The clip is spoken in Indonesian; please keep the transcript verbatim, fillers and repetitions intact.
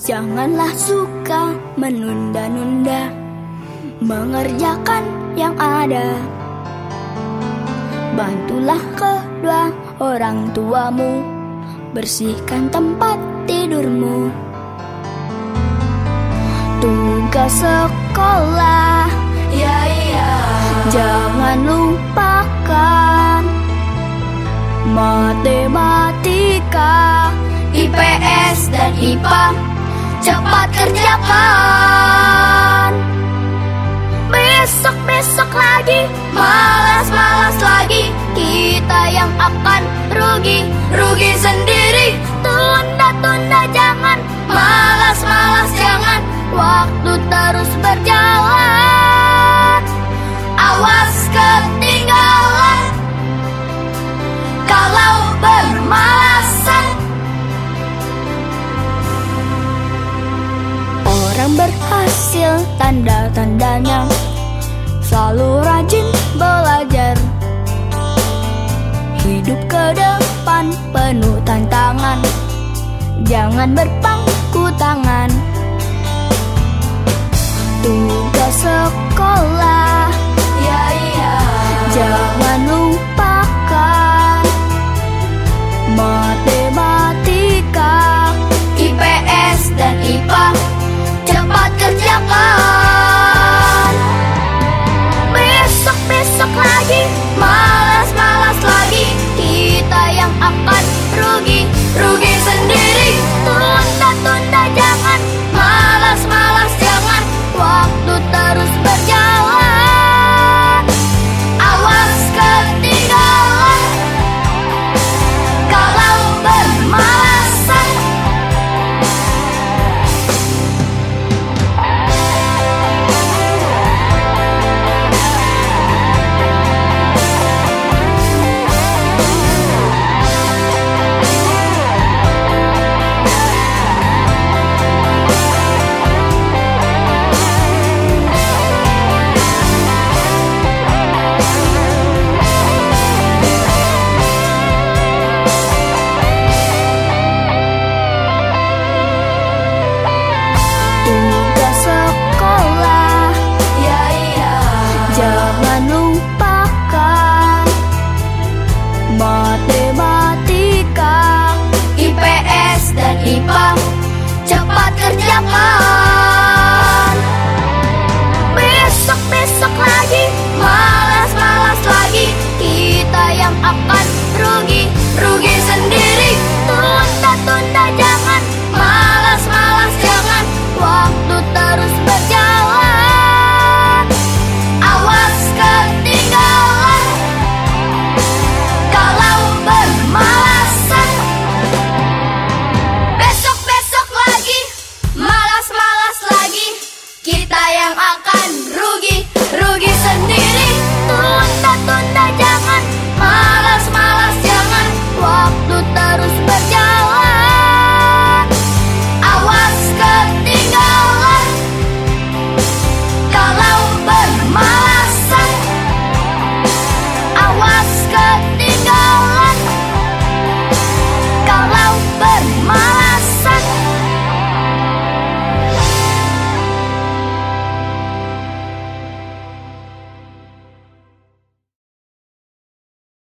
Janganlah suka menunda-nunda mengerjakan yang ada. Bantulah kedua orang tuamu bersihkan tempat tidurmu. Tugas sekolah, ya iya, jangan lupakan. Matematika, I P S dan I P A cepat kerjakan. Besok-besok lagi, malas-malas lagi, kita yang akan rugi, rugi sendiri. Tunda-tunda jangan, malas-malas jangan, waktu terus berjalan. Awas ketinggalan kalau bermalasan. Orang berhasil tanda-tandanya selalu rajin belajar. Hidup ke depan penuh tantangan, jangan berpangku tangan. Tugas sekolah, ya iya, jangan lupakan. Matematika, I P S dan I P A cepat kerjakan. Besok-besok lagi, malas-malas lagi, kita yang akan rugi, rugi sendiri. Tunda-tunda jangan, malas-malas jangan, waktu terus berjalan. Awas ketinggalan kalau bermalasan. Tugas sekolah, Ya iya, jangan lupakan. Matematika, I P S dan I P A cepat kerjakan. besok-besok lagi, Malas-malas lagi, kita yang akan